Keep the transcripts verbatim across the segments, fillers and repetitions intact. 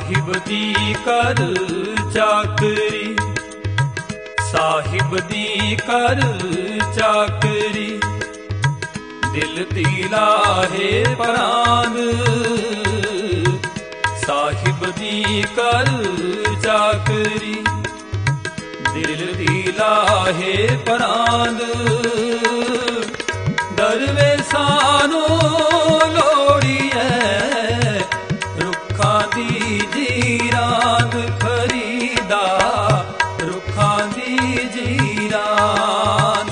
साहिब दी कर चाकरी, साहिब दी कर चाकरी, दिल दी लाहे परांद। साहिब दी कर चाकरी, दिल दी लाहे परांद। दरवेसानो लोड़ी है रुखा दी जीरांद, फरीदा रुखा दी जीरांद।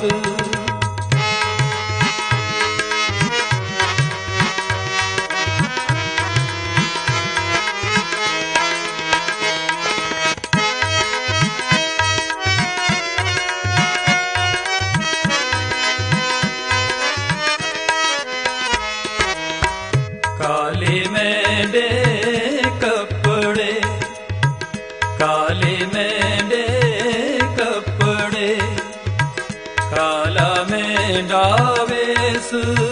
काले मेंढे कपड़े, काले मेंढे कपड़े, काला मेंढा वेस।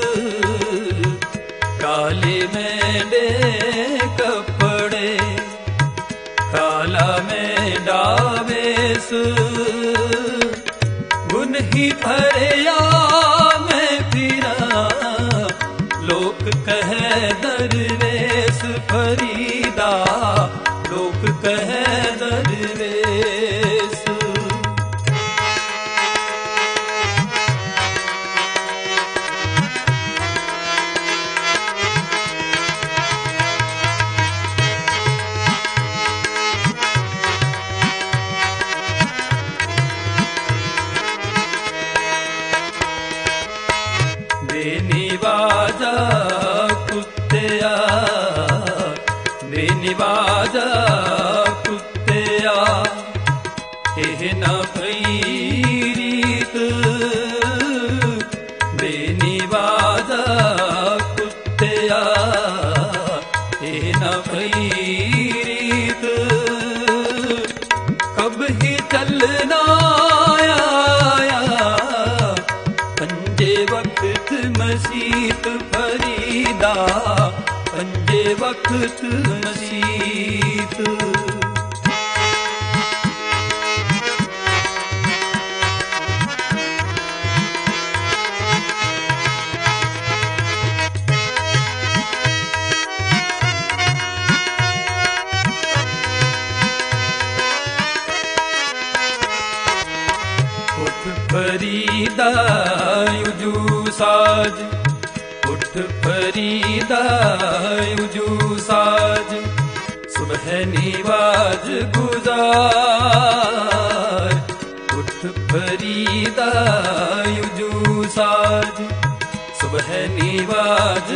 काले मेंढे कपड़े, काला मेंढा वेस। गुन ही भरया मैं फिरा, लोक कहे दरवेश फरीदा, लोक कहे दरवेश। देनी बाजा कुत्तिया, देनी बाजा कुत्तिया, एह न भई रीत। देनी बाजा कुत्तिया, एह न भई रीत। कब ही चलना आया पंजे वक्त मसीत फरीदा, पंजे वक्त मसीत। उठ फरीदा युजू साज, उठ फरीदा युजू साज। सुबह निवाज गुजार, उठ फरीदा युजू साज। सुबह निवाज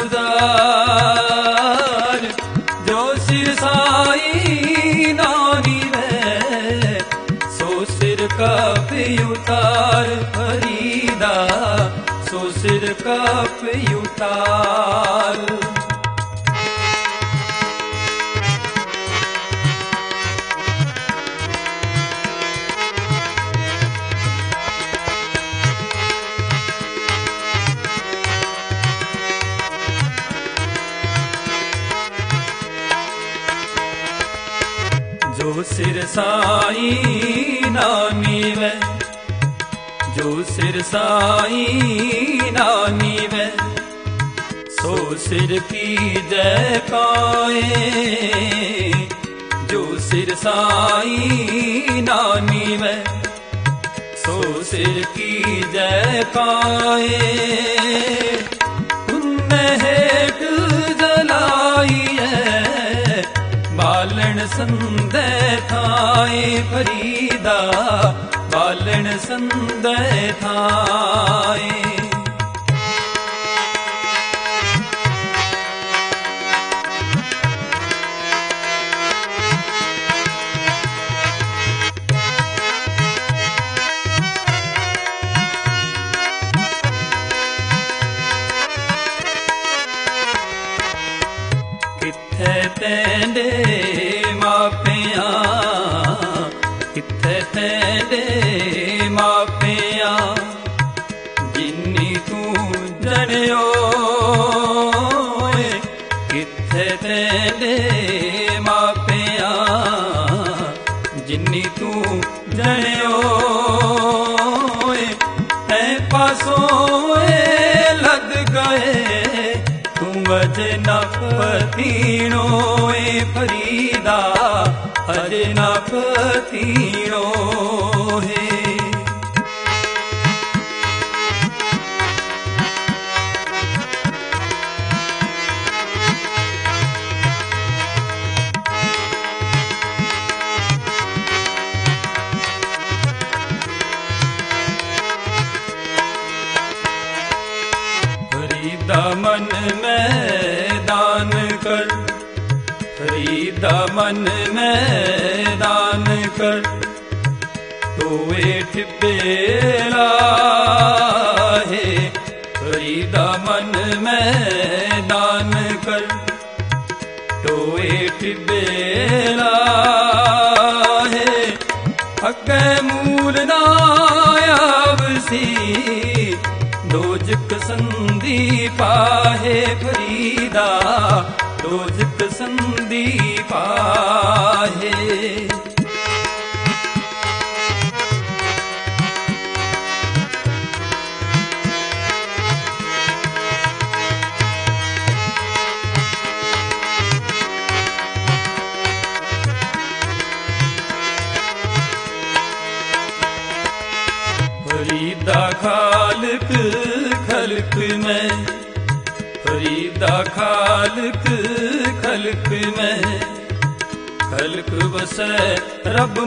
गुजार, जो सिर साई नानी वे, सो सिर का पे उतार फरीदा, सो सिर का पे उतार। जो सिर साई नानी वे, जो सिर साई नानी वे, सो सिर की जय काए। जो सिर साई नानी वे, सो सिर की जय काए। उनने हेठ जलाई है बालन संदे थाए फरीदा, बालन संदे थाए। किथे तेंदे मापिया, किथे तेंदे मापिया, जिन्नी तू जनियो। किथे तेंदे मापिया, कहे तू अजे न पतीणो ए फरीदा अजे न पतीणो है। फरीदा मन में दान कर, फरीदा मन में दान कर, तो एठ बेला है। फरीदा मन में दान कर, तो एठ बेला है। अगे मूल नायावसी दोजक संदीपा है। फरीदा दोजक संदीपा है। फरीदा खालिक खल्क में, फरीदा खालिक खल्क में, खल्क बसे रब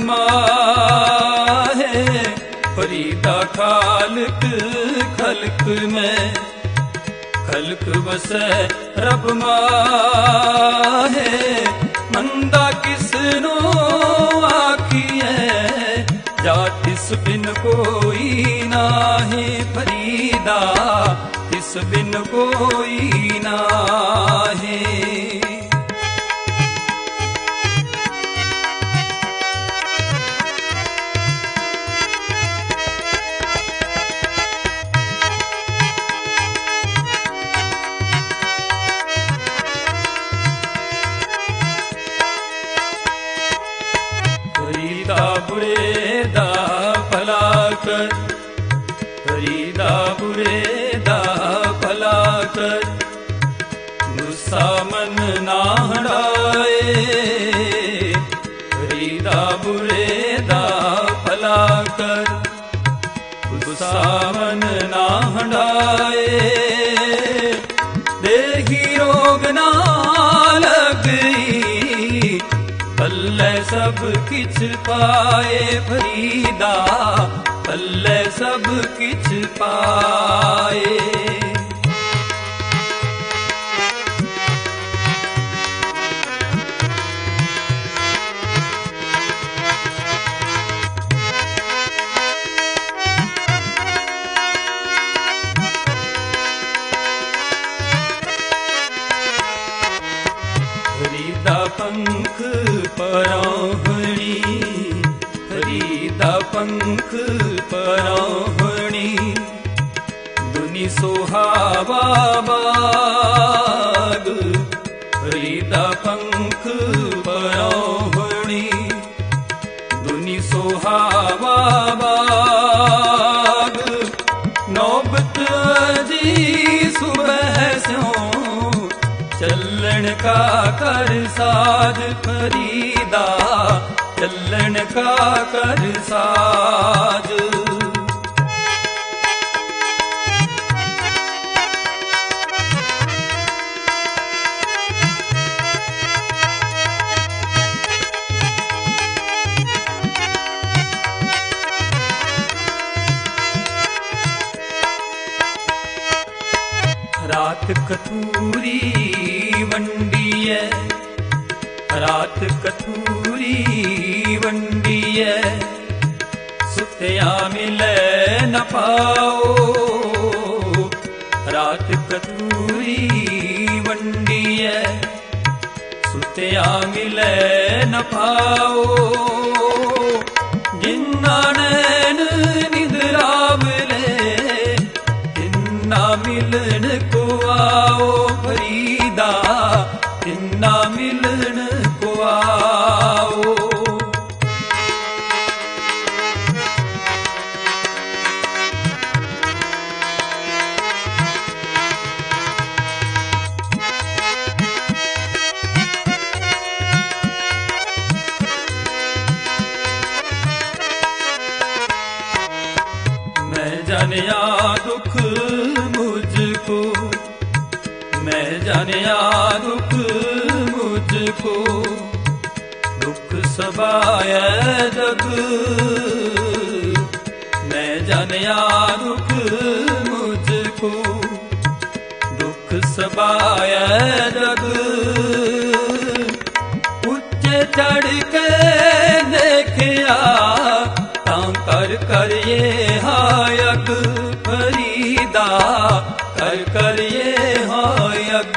माहे। फरीदा खालिक खल्क में, खल्क बसे रब माहे। मंदा किसनो आखिए जात तिस बिन कोई नाहे। फरीदा तिस बिन कोई नाहे। फरीदा बुरे दा भला कर, फरीदा बुरे दा भला कर, गुस्सा मन ना हटाए। फरीदा बुरे दा भला कर, गुस्सा मन ना हटाए। देही रोग ना लगी, पल्ले सब किछ पाए। फरीदा पल्ले सब किछ पाए। फरीदा पंख पराहणी, फरीदा पंख पराहणी, दुनी सोहावा बाग। फरीदा पंख पराहणी, दुनी सोहावा बाग। नौबत जी सुबह स्यों चलन का कर साज। फरीदा चलन का कर साज। रात कथूरी वंडिय, रात कथूरी वंडिय, सुत्या मिले न पाओ। रात कथूरी वंडिय, सुत्या मिले न पाओ। जिन्ना नैन निद्रावले, तिन्ना मिलन को आओ। फरीदा तिन्ना मिलन को आओ। मैं जानिया दुख मुझको, दुख सबाए जग। मैं जानिया दुख मुझको, दुख सबाए जग। उच्चे चढ़ के देखिया तां कर कर ये हायक फरीदा, कर कर ये हायक।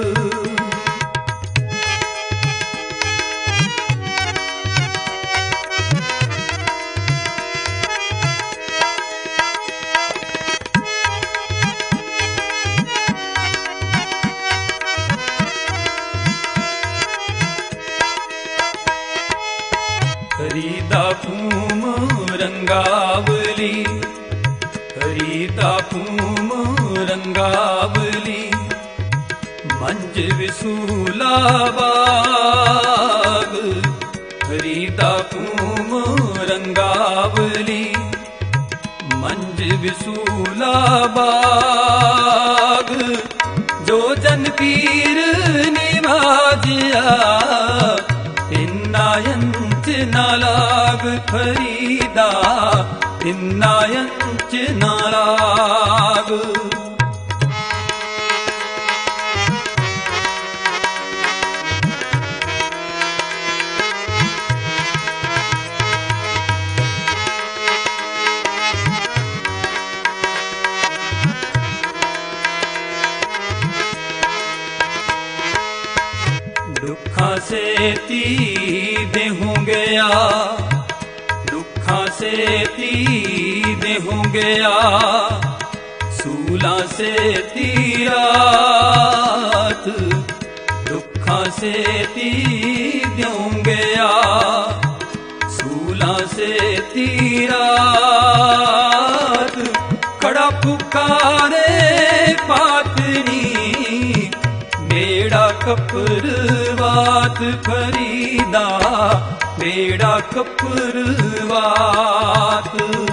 फरीदा फूम रंगावली, फरीदा फूम रंगावली। मंज विसूला बाग, फरीदा फूम रंगावली। मंज विसूला बाग, जो जन पीर निभाजिया तिन्नायंच नालाग। फरीदा तिन्नायंच नालाग। दुखा से तीदे हो गया, दुखा से तीदे हो गया। सूला से तीरात, दुखा से तीदे हो गया। सूला से तीरात, खड़ा पुकारे पातनी बेड़ा कपरवात। फरीदा बेड़ा कपरवात।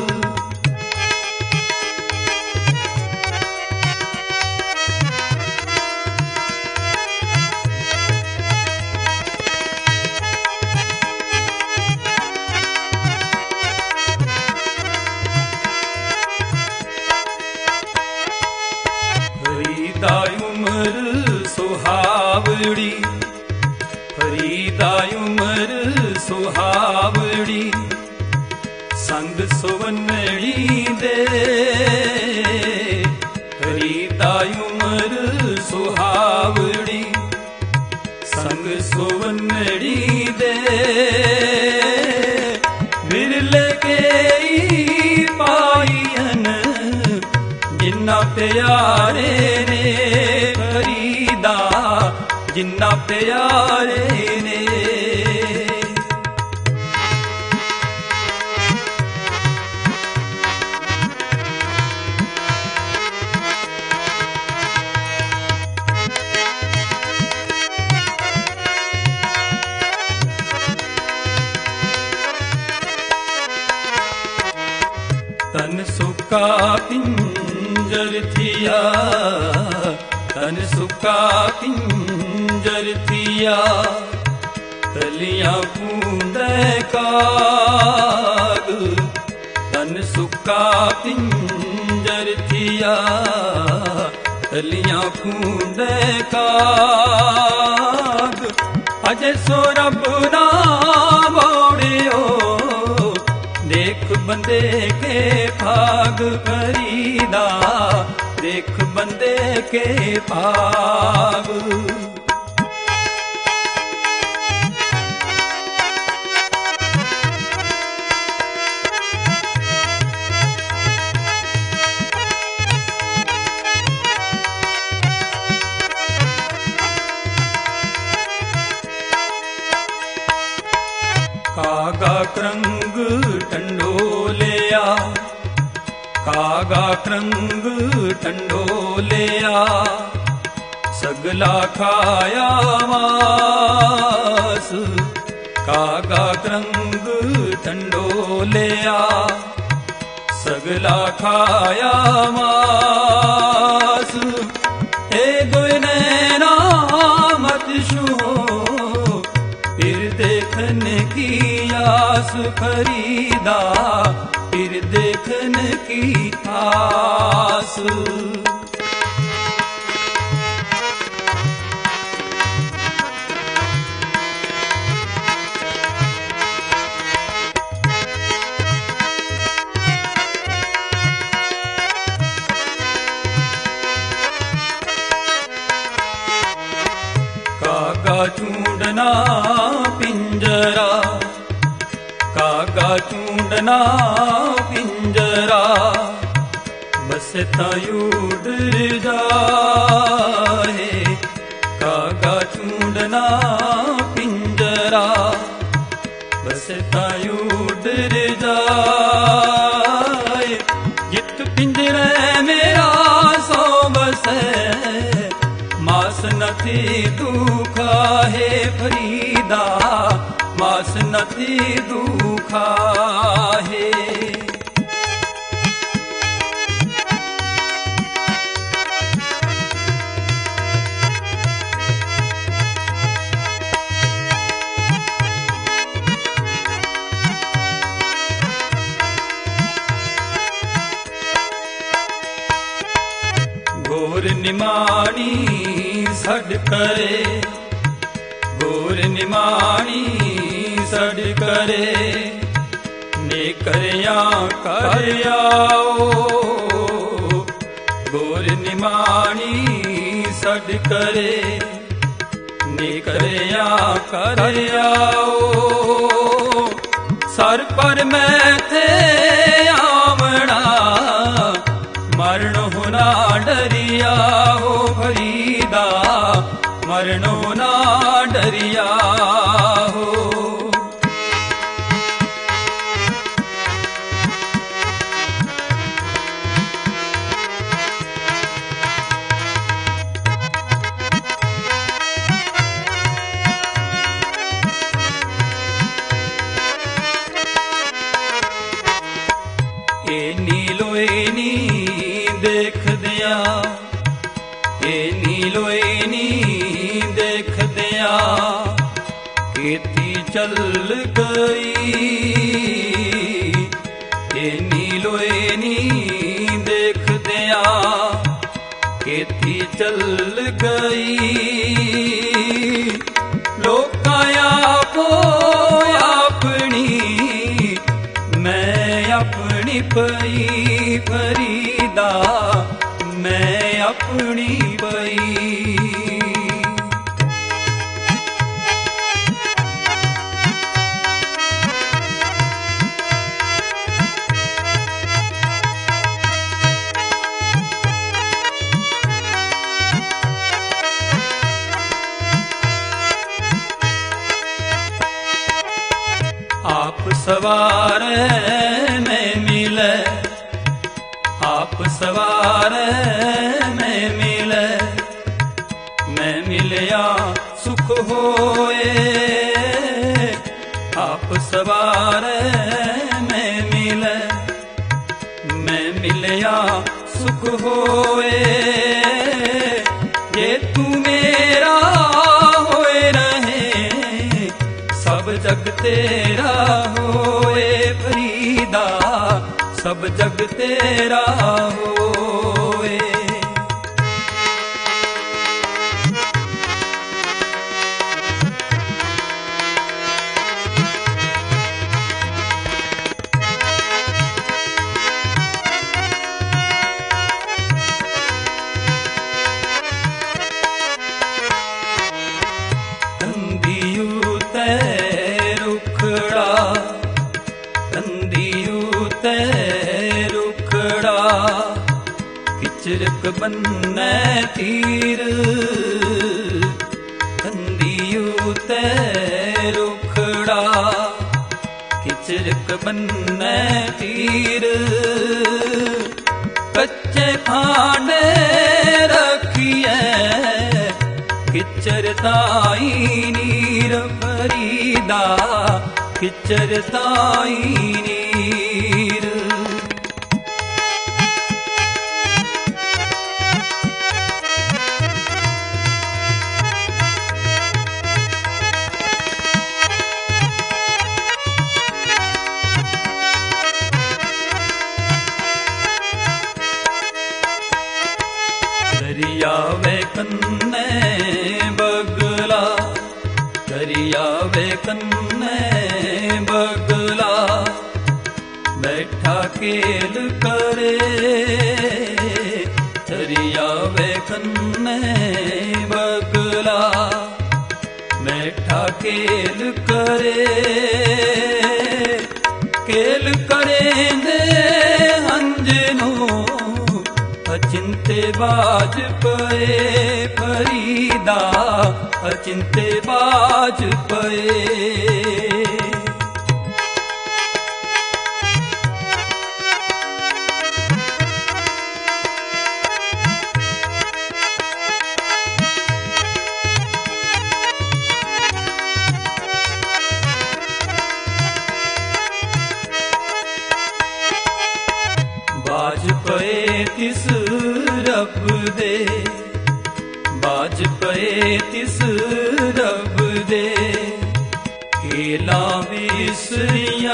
फरीदा उमर सुहावड़ी, फरीदा उमर सुहावड़ी। संग सुवनड़ी दे, फरीदा उमर सुहावड़ी। संग सुवनड़ी दे, विरले के पाईन जिन्ना प्यारे ने। फरीदा जिन्ना प्यारे ने। तन सुका पिंजर थिया, तन सुका पिंजर थिया। तलियां कूंदे काग, तन सुका पिंजर थिया। तलियां कूंदे काग, अजे सो रब ना बोड़ियो। देख बंदे के भाग फरीदा, देख बंदे के भाग। कागा क्रंग टंडोलिया, कागा क्रंग टंडोलिया। सगला खाया मास, कागा क्रंग टंडोलिया। सगला खाया मास, ए दुने फरीदा फिर देखने की आस। कागा चूंडना पिंजरा, कागा चूंडना पिंजरा, बस उड़ जाए। कागा चूंडना पिंजरा, बस उड़ जाए। जित पिंजरे मेरा सो बसे, मास नथी दुखा है फरीदा, मास नथी दुखा है। गोर निमाणी सड करे, गोर निमाणी सड करे, ने करया करयाओ। गोर निमाणी सड करे, ने करया करयाओ। सर पर मैं थे आवना, मरण होना डरिया हो फरीदा, मरण होना डरिया हो। ए नीलो एनी देख दिया, ए नीलो एनी देख दिया, खेती चल गई। ए नीलो एनी देख दिया, खेती चल गई। लोकाया को अपनी, मैं अपनी पई फरीदा, मैं अपनी पई। आप सवार में मिले, आप सवार में मिले, मैं मिलया सुख होए। आप सवार में मिले, मैं मिलया सुख होए। ये तू मेरा होए रहे, सब जग तेरा होए फरीदा, सब जग तेरा होए। कंदियू ते रुखड़ा, कंदियू ते रुखड़ा, किचरक बन्ने तीर। कंदियू ते रुखड़ा, किचरक बन्ने तीर। कच्चे भांडे रखिए, किचर ताई नीर फरीदा, किचर ताई नीर। केल करे दरियावे कन्ने बगला बैठा केल करे केल करेंदे हंजनो अचिंते बाज पए फरीदा अचिंते बाज पए बाज पए तिस रब दे बाज पए तिस रब दे केला विसरिया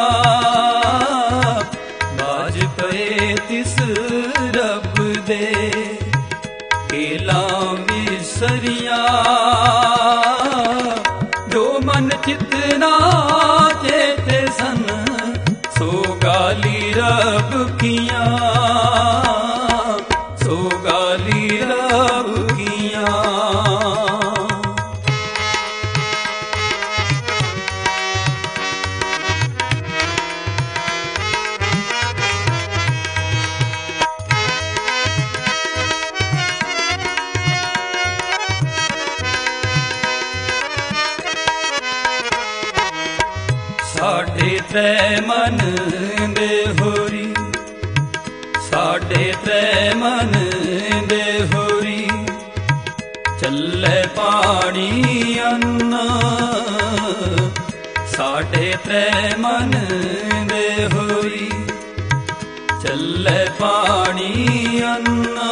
बाज पए तिस रब दे केला विसरिया जो मन चितना चेते सन सो गाली रब किया सो गाली रब किया साढ़े त्रै मन दे होरी साढ़े त्रै मन दे होरी चले पानी अन्न साढ़े त्रै मन दे होरी चले पानी अन्न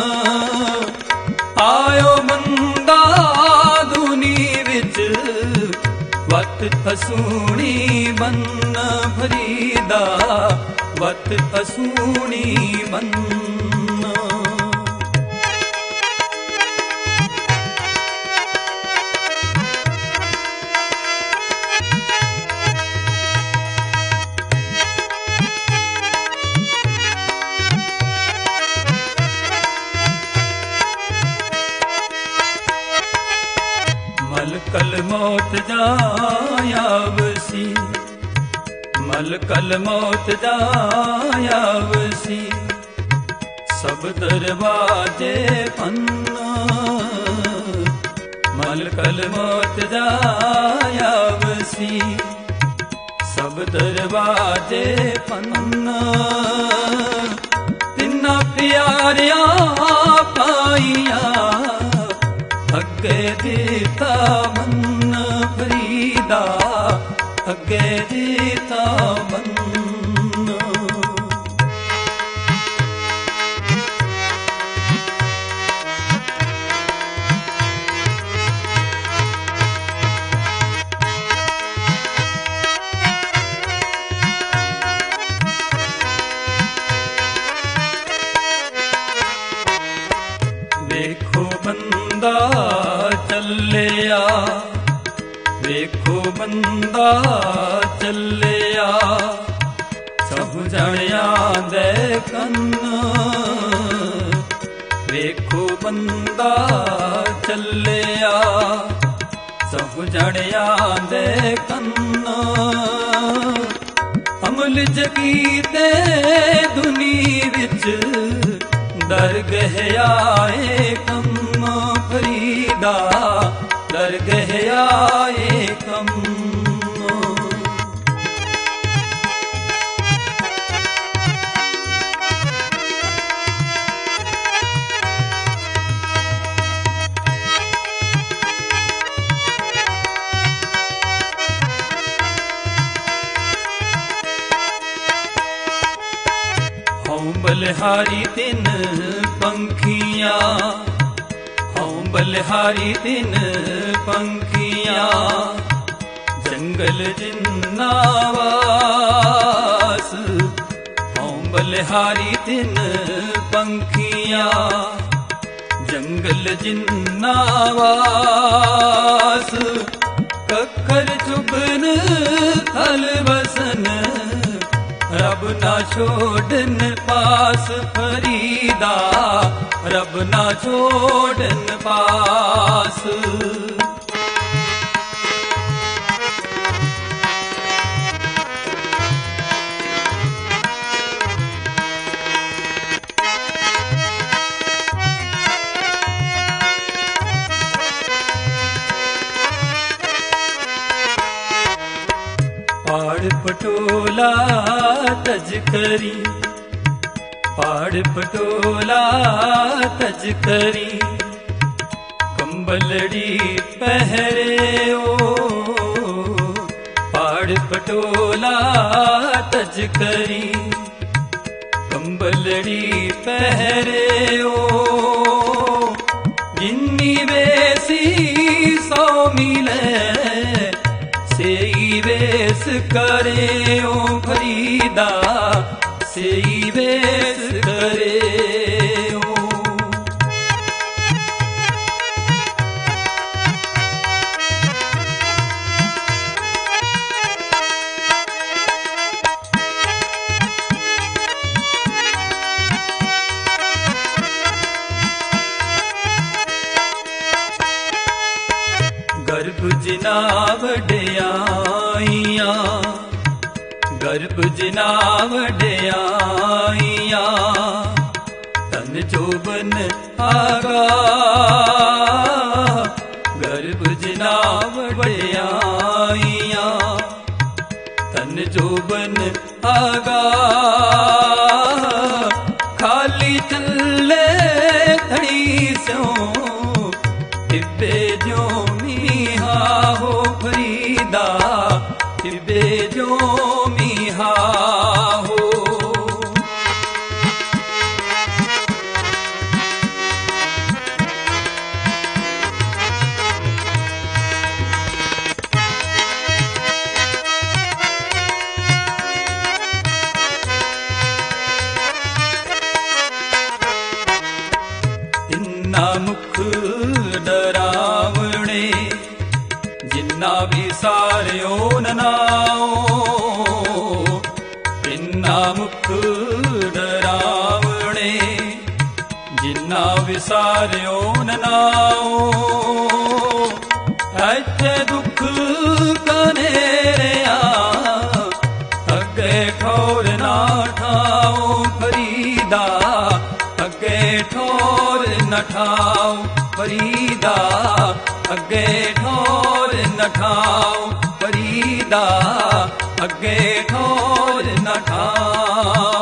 आयो बंदा दुनी विच वत असूनी बन्न फरीदा वत असूनी बन्न मलकल मौत जायावसी मलकल मौत जायावसी सब दरवाजे पन्ना मलकल मौत जायावसी सब दरवाजे पन्ना तिन्ना प्यारिया पाइया अगे देता मन फरीदा अगे देता मन देखो बंदा चलिया देखो बंदा चलिया सब जणिया दे कन्न देखो बंदा चलिया सब जणिया दे कन्न अमल जगीते दुनी विच दर गहयाए कम फरीदा दर गहयाए कम बलिहारी तिन पंखिया हूँ बलिहारी तिन पंखिया जंगल जिन्नावास हूँ बलिहारी तिन पंखिया जंगल जिन्नावास कखर चुभन थल बसन रब ना छोड़न पास फरीदा, रब ना छोड़न पास। पहाड़ पटोला तज करी, पहाड़ पटोला तज करी, कंबलड़ी पहरे ओ। पहाड़ पटोला तज करी, कंबलड़ी पहरे ओ। जिन्नी वेसी सौ मिले सेई वेस करे ओ फरीदा, सेई वेस करे ओ। गर्भ जिना वड्याइयां, गर्भ जिना वड्याइयां, तन जोबन आगा। गर्भ जिना वड्याइयां, तन जोबन आगा। खाली चले थड़ी स्यों तिब्बे जो मीहा हो फरीदा, तिब्बे जो मीहा हो। तिन्ना मुख डरावणे, जिन्ना विसारियो नाओ। तिन्ना मुख डरावणे, जिन्ना विसारियो नाओ। ऐथे दुख कनेरिया, अगे ठोर ना ठाओ फरीदा, अगे ठोर न ठाओ फरीदा, अगे ठोर न ठाओ फरीदा, अगे ठोर न ठाओ।